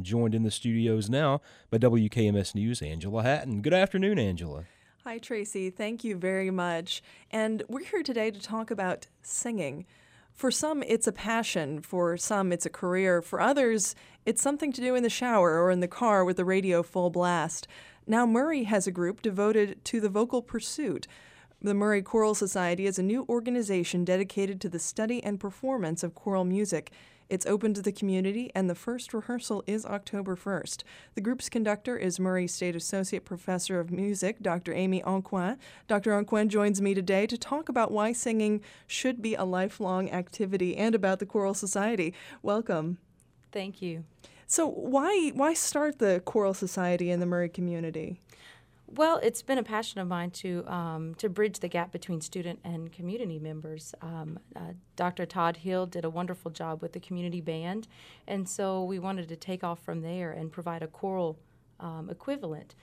joined in the studios now by WKMS News' Angela Hatton. Good afternoon, Angela. Hi, Tracy. Thank you very much. And we're here today to talk about singing. For some, it's a passion. For some, it's a career. For others, it's something to do in the shower or in the car with the radio full blast. Now, Murray has a group devoted to the vocal pursuit. The Murray Choral Society is a new organization dedicated to the study and performance of choral music. It's open to the community, and the first rehearsal is October 1st. The group's conductor is Murray State Associate Professor of Music, Dr. Amy Anquin. Dr. Anquin joins me today to talk about why singing should be a lifelong activity and about the Choral Society. Welcome. Thank you. So why start the Choral Society in the Murray community? Well, it's been a passion of mine to bridge the gap between student and community members. Dr. Todd Hill did a wonderful job with the community band, and so we wanted to take off from there and provide a choral equivalent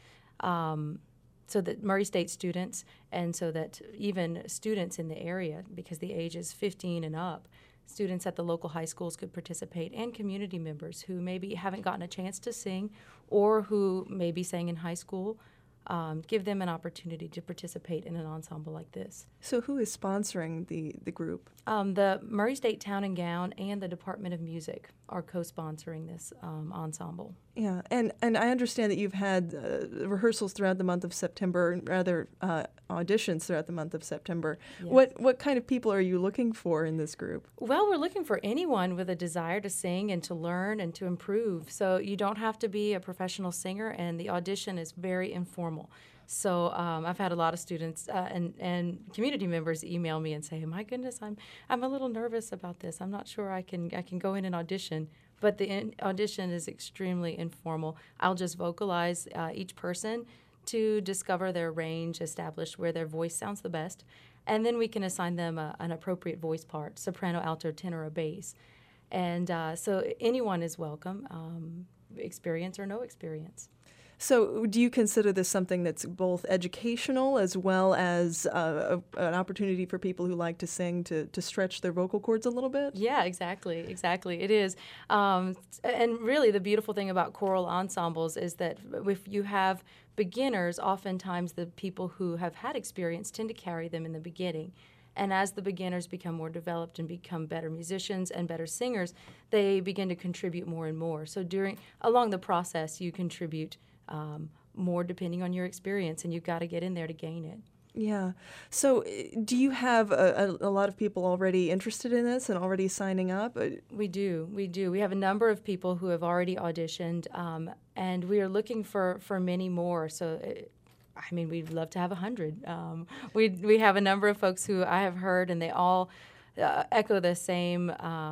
so that Murray State students and so that even students in the area, because the age is 15 and up, students at the local high schools could participate, and community members who maybe haven't gotten a chance to sing or who maybe sang in high school. Give them an opportunity to participate in an ensemble like this. So who is sponsoring the group? The Murray State Town and Gown and the Department of Music are co-sponsoring this ensemble. Yeah, and I understand that you've had rehearsals throughout the month of September, rather auditions throughout the month of September. Yes. What kind of people are you looking for in this group? Well, we're looking for anyone with a desire to sing and to learn and to improve. So you don't have to be a professional singer, and the audition is very informal. So I've had a lot of students and community members email me and say, "My goodness, I'm a little nervous about this. I'm not sure I can go in and audition." But the audition is extremely informal. I'll just vocalize each person to discover their range, establish where their voice sounds the best, and then we can assign them an appropriate voice part: soprano, alto, tenor, or bass. And so anyone is welcome, experience or no experience. So do you consider this something that's both educational as well as an opportunity for people who like to sing to stretch their vocal cords a little bit? Yeah, exactly. It is. And really the beautiful thing about choral ensembles is that if you have beginners, oftentimes the people who have had experience tend to carry them in the beginning. And as the beginners become more developed and become better musicians and better singers, they begin to contribute more and more. So along the process, you contribute more depending on your experience, and you've got to get in there to gain it. Yeah. So do you have a lot of people already interested in this and already signing up? We do. We have a number of people who have already auditioned, and we are looking for many more. So, we'd love to have 100. We have a number of folks who I have heard, and they all echo the same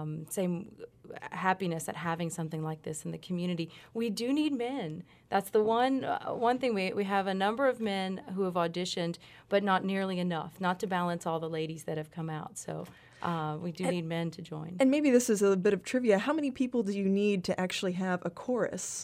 happiness at having something like this in the community. We do need men. That's the one thing. We have a number of men who have auditioned, but not nearly enough, not to balance all the ladies that have come out. So we do need men to join. And maybe this is a bit of trivia. How many people do you need to actually have a chorus?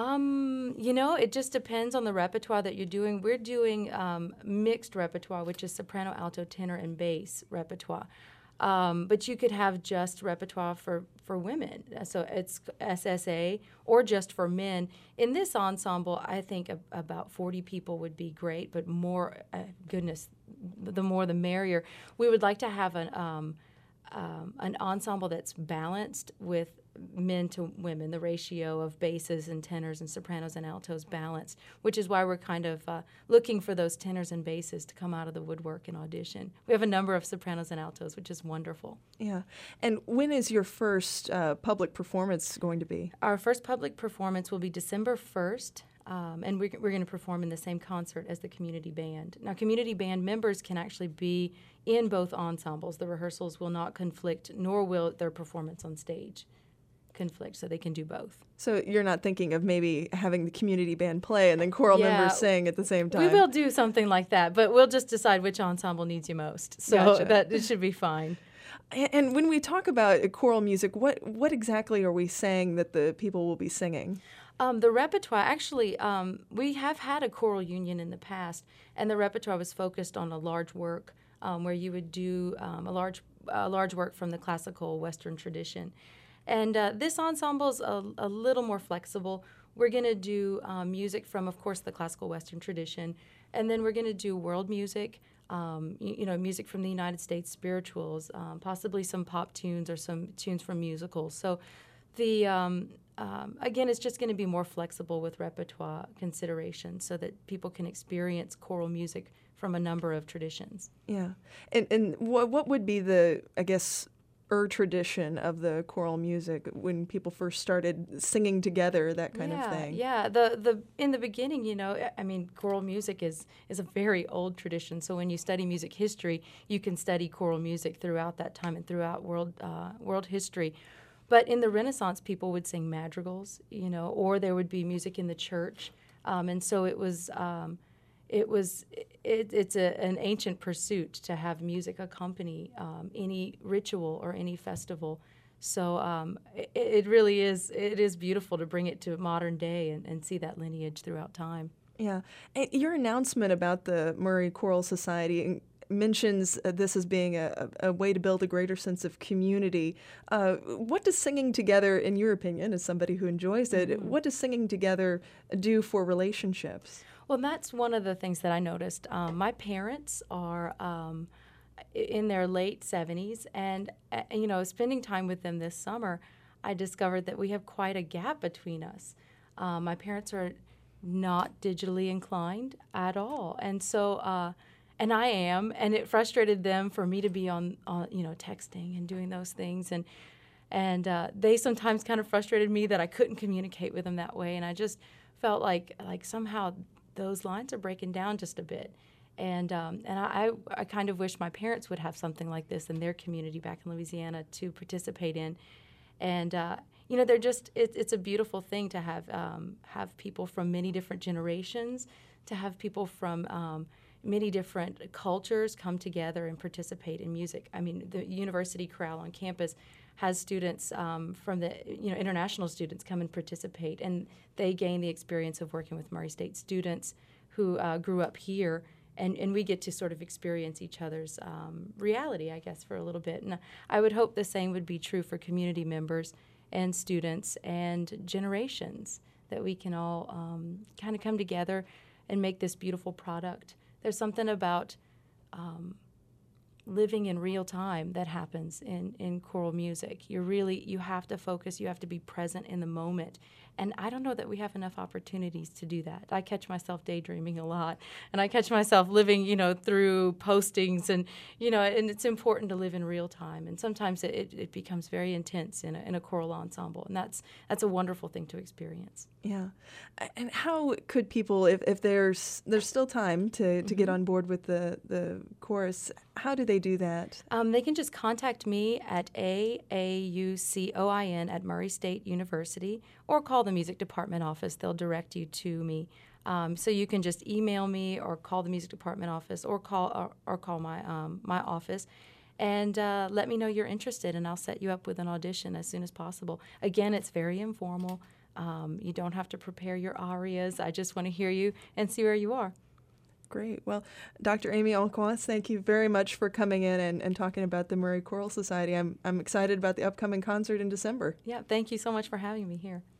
It just depends on the repertoire that you're doing. We're doing mixed repertoire, which is soprano, alto, tenor, and bass repertoire. But you could have just repertoire for women, so it's SSA, or just for men. In this ensemble, I think about 40 people would be great, but more, goodness, the more the merrier. We would like to have an ensemble that's balanced with men to women, the ratio of basses and tenors and sopranos and altos balanced, which is why we're kind of looking for those tenors and basses to come out of the woodwork and audition. We have a number of sopranos and altos, which is wonderful. Yeah. And when is your first public performance going to be? Our first public performance will be December 1st. And we're going to perform in the same concert as the community band. Now, community band members can actually be in both ensembles. The rehearsals will not conflict, nor will their performance on stage conflict, so they can do both. So you're not thinking of maybe having the community band play and then choral members sing at the same time? We will do something like that, but we'll just decide which ensemble needs you most. So Gotcha. That it should be fine. And when we talk about choral music, what exactly are we saying that the people will be singing? The repertoire, actually, we have had a choral union in the past, and the repertoire was focused on a large work where you would do a large work from the classical Western tradition. And this ensemble's a little more flexible. We're going to do music from, of course, the classical Western tradition, and then we're going to do world music, music from the United States, spirituals, possibly some pop tunes or some tunes from musicals. So the again, it's just going to be more flexible with repertoire considerations so that people can experience choral music from a number of traditions. Yeah. And what would be the, I guess, tradition of the choral music when people first started singing together, that kind of thing? Yeah. The in the beginning, I mean, choral music is a very old tradition. So when you study music history, you can study choral music throughout that time and throughout world history. But in the Renaissance, people would sing madrigals, or there would be music in the church, and so it's an ancient pursuit to have music accompany any ritual or any festival. So it really is. It is beautiful to bring it to modern day and see that lineage throughout time. Yeah, and your announcement about the Murray Choral Society mentions this as being a way to build a greater sense of community. What does singing together, in your opinion, as somebody who enjoys it, what does singing together do for relationships? Well, that's one of the things that I noticed. My parents are in their late 70s, and spending time with them this summer, I discovered that we have quite a gap between us. My parents are not digitally inclined at all, and so and I am, and it frustrated them for me to be on texting and doing those things, and they sometimes kind of frustrated me that I couldn't communicate with them that way, and I just felt like somehow those lines are breaking down just a bit, and I kind of wish my parents would have something like this in their community back in Louisiana to participate in, and they're just it's a beautiful thing to have people from many different generations, to have people from many different cultures come together and participate in music. I mean, the university chorale on campus has students from the international students come and participate, and they gain the experience of working with Murray State students who grew up here, and we get to sort of experience each other's reality, I guess, for a little bit. And I would hope the same would be true for community members and students and generations, that we can all kind of come together and make this beautiful product. There's something about living in real time that happens in choral music. You have to focus, you have to be present in the moment. And I don't know that we have enough opportunities to do that. I catch myself daydreaming a lot, and I catch myself living, through postings, and it's important to live in real time. And sometimes it becomes very intense in a choral ensemble, and that's a wonderful thing to experience. Yeah. And how could people, if there's still time to get on board with the chorus, how do they do that? They can just contact me at AAUCOIN@Murray State University, or call the music department office. They'll direct you to me. So you can just email me or call the music department office, or call my office, and let me know you're interested, and I'll set you up with an audition as soon as possible. Again, it's very informal. You don't have to prepare your arias. I just want to hear you and see where you are. Great. Well, Dr. Amy Alquas, thank you very much for coming in and talking about the Murray Choral Society. I'm excited about the upcoming concert in December. Yeah, thank you so much for having me here.